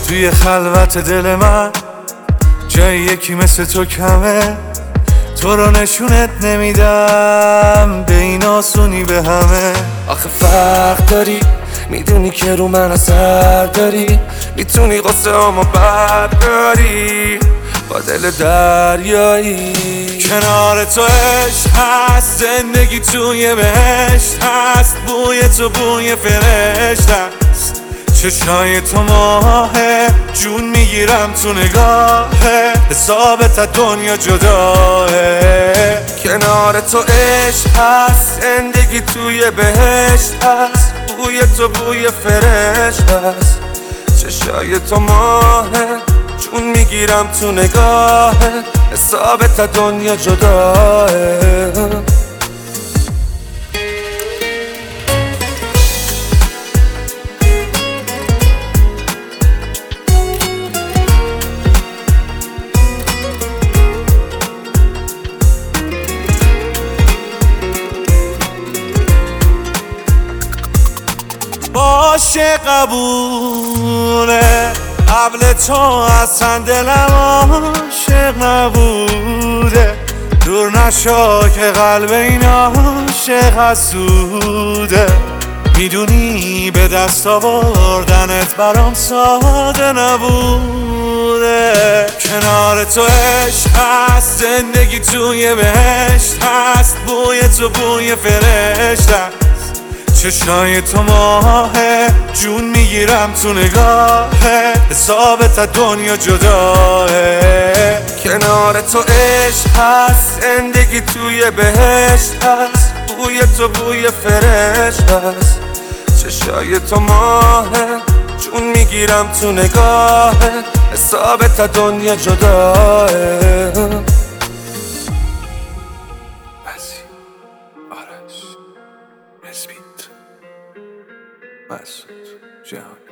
توی خلوت دل من جای یکی مثل تو کمه، تو رو نشونت نمیدم به این آسونی به همه. آخه فرق داری، میدونی که رو من اثر داری، میتونی قصه همو برداری با دل دریایی. کنار تو عشق هست، زندگی توی بهشت هست، بوی تو بوی فرشته است، چشای تو ماهه، جون میگیرم تو نگاهه، حسابت از دنیا جداه. کنار تو عشق هست، زندگی توی بهشت هست، بوی تو بوی فرشته است، چشای تو ماهه، جون میگیرم تو نگاهه، حسابت از دنیا جداه. باشه قبوله، قبل تو اصلا دلم عاشق نبوده، دور نشو که قلب این عاشق حسوده. میدونی به دست آوردنت برام ساده نبوده. کنار تو عشق هست، زندگی توی بهشت هست، بوی تو بوی فرشته است، چشای تو ماهه، جون میگیرم تو نگاهه، حسابت از دنیا جداه. کنار تو عشق هست، زندگی توی بهشت هست، بوی تو بوی فرشته است، چشای تو ماهه، جون میگیرم تو نگاهه، حسابت از دنیا جداه. آرش، نسبیت، مسعود، جهانی.